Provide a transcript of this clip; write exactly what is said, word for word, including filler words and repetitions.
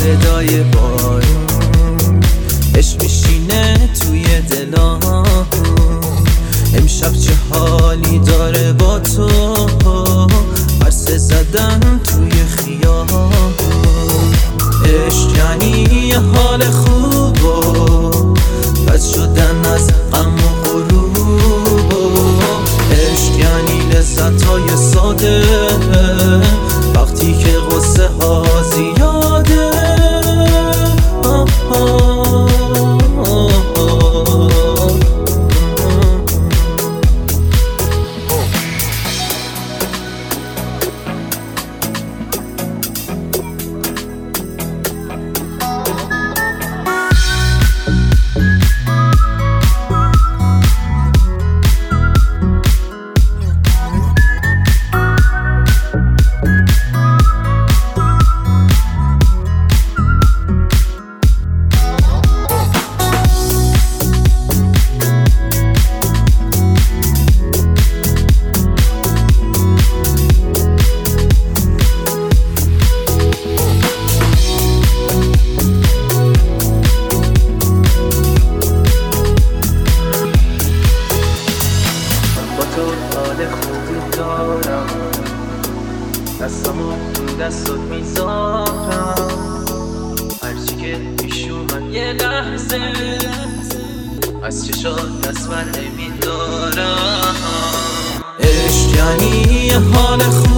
صدای بارون، عشق میشینه توی دلام. امشب چه حالی داره با تو، عرصه زدن توی خیام. عشق یعنی یه حال خوب و بد شدن از غم و غروب. عشق یعنی لذت‌های ساده وقتی که غصه ها زیاده. آه آه آه آه. حال خوبی دارم، دستمو تو دستت میذارم. هرچی که پیش اومد یه لحظه از چشات دست بر نمیدارم. عشق یعنی یه حال خوب